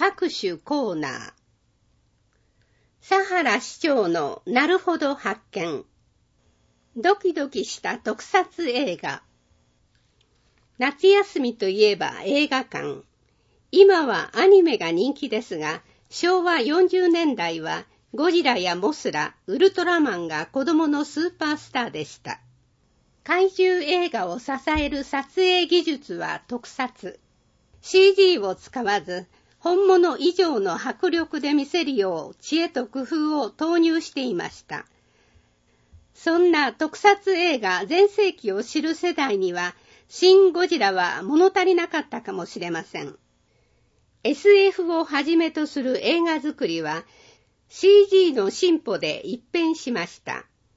各種コーナー。佐原市長のなるほど発見。ドキドキした特撮映画。夏休みといえば映画館。今はアニメが人気ですが、昭和40年代はゴジラやモスラ、ウルトラマンが子供のスーパースターでした。怪獣映画を支える撮影技術は特撮。CG を使わず、本物以上の迫力で見せるよう知恵と工夫を投入していました。そんな特撮映画全盛期を知る世代には、シン・ゴジラは物足りなかったかもしれません。SF をはじめとする映画作りは、CG の進歩で一変しました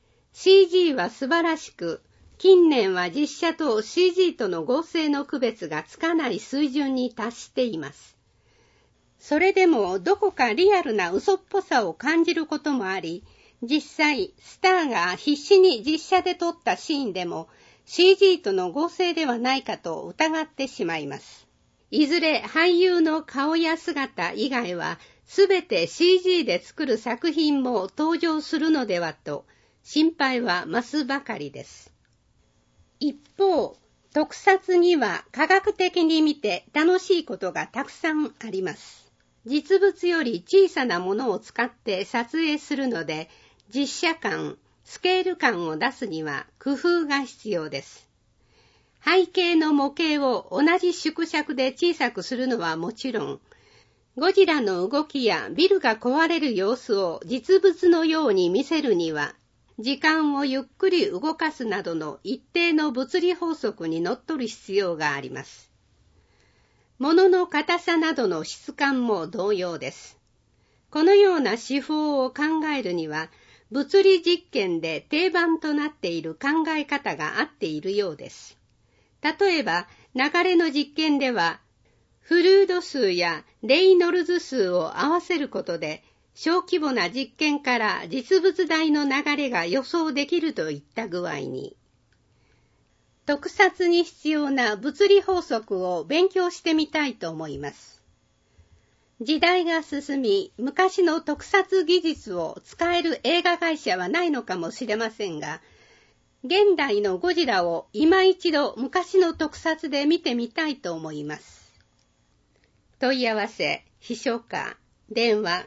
。CG は素晴らしく、近年は実写と CG との合成の区別がつかない水準に達しています。それでもどこかリアルな嘘っぽさを感じることもあり、実際スターが必死に実写で撮ったシーンでも CG との合成ではないかと疑ってしまいます。いずれ俳優の顔や姿以外はすべて CG で作る作品も登場するのではと心配は増すばかりです。一方、特撮には科学的に見て楽しいことがたくさんあります。実物より小さなものを使って撮影するので、実写感、スケール感を出すには工夫が必要です。背景の模型を同じ縮尺で小さくするのはもちろん、ゴジラの動きやビルが壊れる様子を実物のように見せるには、時間をゆっくり動かすなどの一定の物理法則にのっとる必要があります。物の硬さなどの質感も同様です。このような手法を考えるには、物理実験で定番となっている考え方が合っているようです。例えば、流れの実験では、フルード数やレイノルズ数を合わせることで、小規模な実験から実物大の流れが予想できるといった具合に、特撮に必要な物理法則を勉強してみたいと思います。時代が進み、昔の特撮技術を使える映画会社はないのかもしれませんが、現代のゴジラを今一度昔の特撮で見てみたいと思います。問い合わせ、秘書課、電話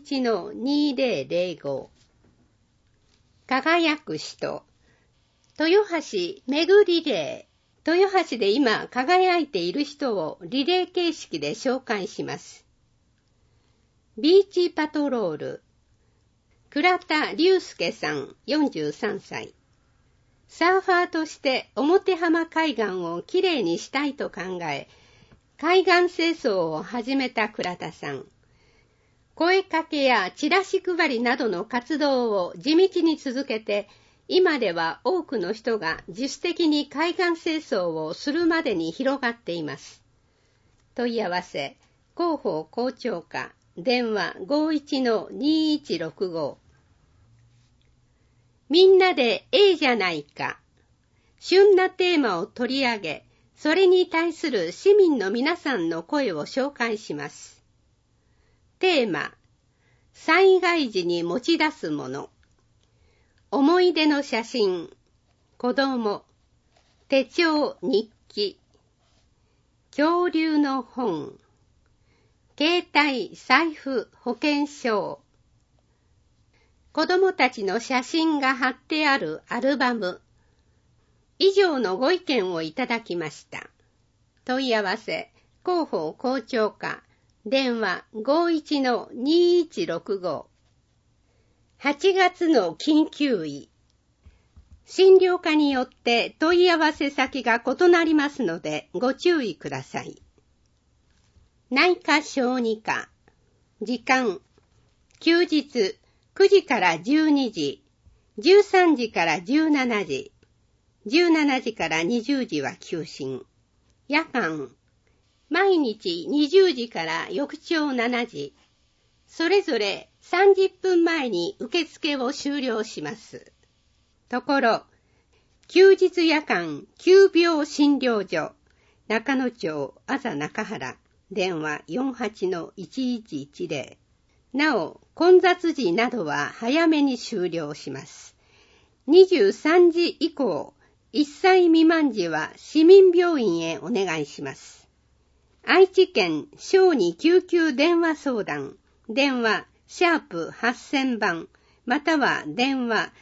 51-2005。輝く人。豊橋めぐリレー。豊橋で今輝いている人をリレー形式で紹介します。ビーチパトロール。倉田隆介さん43歳。サーファーとして表浜海岸をきれいにしたいと考え、海岸清掃を始めた倉田さん。声かけやチラシ配りなどの活動を地道に続けて、今では多くの人が自主的に海岸清掃をするまでに広がっています。問い合わせ、広報校長課、電話 51-2165。みんなでじゃないか。旬なテーマを取り上げ、それに対する市民の皆さんの声を紹介します。テーマ、災害時に持ち出すもの。思い出の写真、子供、手帳、日記、恐竜の本、携帯、財布、保険証、子供たちの写真が貼ってあるアルバム。以上のご意見をいただきました。問い合わせ、広報校長課、電話 51-2165。8月の緊急医。診療科によって問い合わせ先が異なりますのでご注意ください。内科小児科。時間。休日9時から12時、13時から17時、17時から20時は休診。夜間。毎日20時から翌朝7時。それぞれ30分前に受付を終了します。ところ、休日夜間急病診療所、中野町、朝中原、 電話 48-1110。なお、混雑時などは早めに終了します。23時以降、1歳未満時は市民病院へお願いします。愛知県小児救急電話相談、電話#8000番、または電話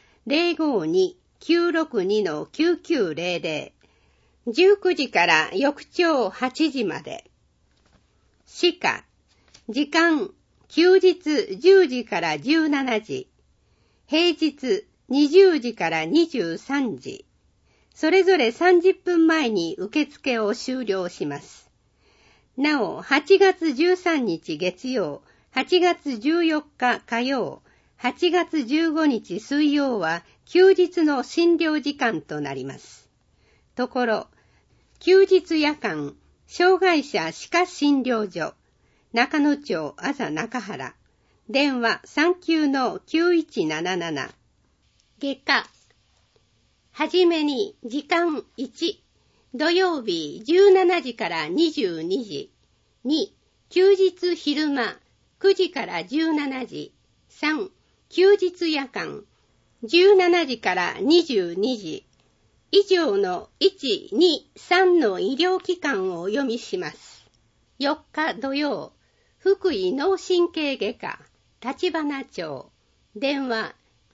052-962-9900、19時から翌朝8時まで。歯科、時間、休日10時から17時、平日20時から23時、それぞれ30分前に受付を終了します。なお、8月13日月曜、8月14日火曜、8月15日水曜は休日の診療時間となります。ところ、休日夜間、障害者歯科診療所、中野町あざ中原、電話 39-9177。外科。はじめに時間1、土曜日17時から22時。2、休日昼間9時から17時。3、休日夜間17時から22時。以上の1、2、3の医療機関をお読みします。4日土曜、福井脳神経外科、立花町、電話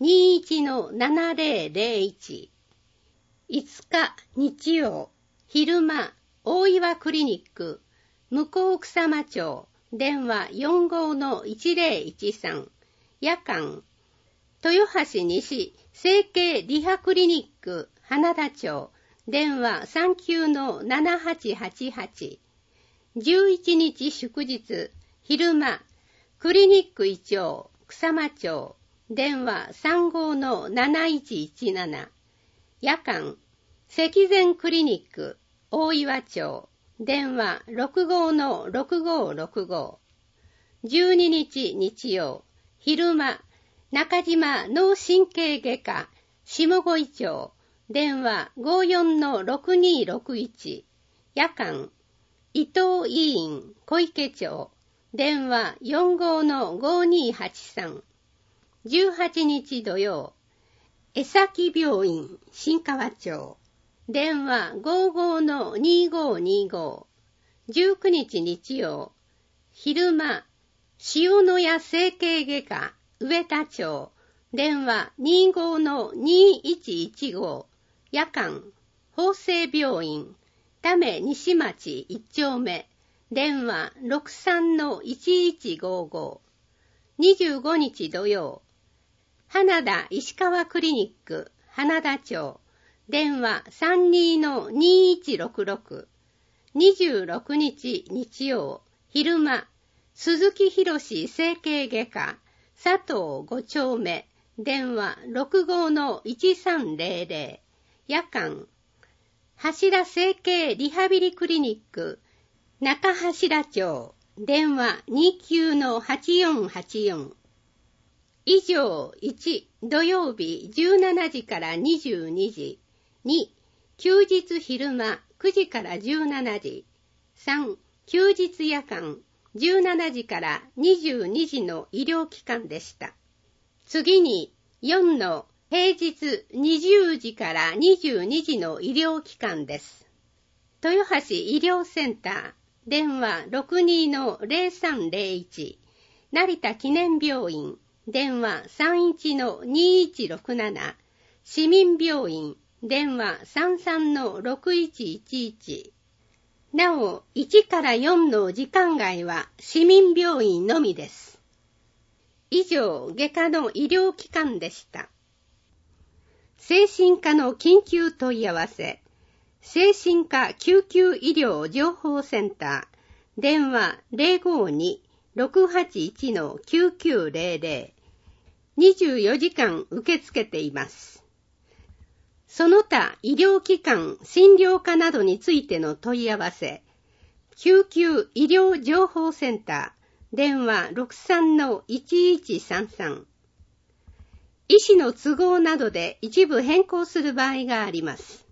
21-7001。5日日曜、昼間、大岩クリニック、向草間町、電話 45-1013。夜間、豊橋西整形リハクリニック、花田町、電話 39-7888。11日祝日、昼間、クリニック医長、草間町、電話 35-7117。夜間、積善クリニック、大岩町、電話 65-6565。12日日曜、昼間、中島脳神経外科、下越町、電話 54-6261。夜間、伊藤医院、小池町、電話 45-5283。18日土曜、江崎病院、新川町、電話 55-2525。19日日曜、昼間、塩谷整形外科、上田町、電話 25-2115。夜間、法政病院、田目西町1丁目、電話 63-1155。25日土曜、花田石川クリニック、花田町、電話 32-2166。26日日曜、昼間、鈴木博整形外科、佐藤5丁目、電話 65-1300。夜間、柱整形リハビリクリニック、中柱町、電話 29-8484。以上、1、土曜日17時から22時。2、休日昼間9時から17時。3、休日夜間17時から22時の医療機関でした。次に、4の平日20時から22時の医療機関です。豊橋医療センター、電話 62-0301。成田記念病院、電話 31-2167。市民病院、電話 33-6111。なお、1から4の時間外は市民病院のみです。以上、外科の医療機関でした。精神科の緊急問い合わせ、精神科救急医療情報センター、電話 052-681-9900。24時間受け付けています。その他医療機関、診療科などについての問い合わせ、救急医療情報センター、電話 63-1133。医師の都合などで一部変更する場合があります。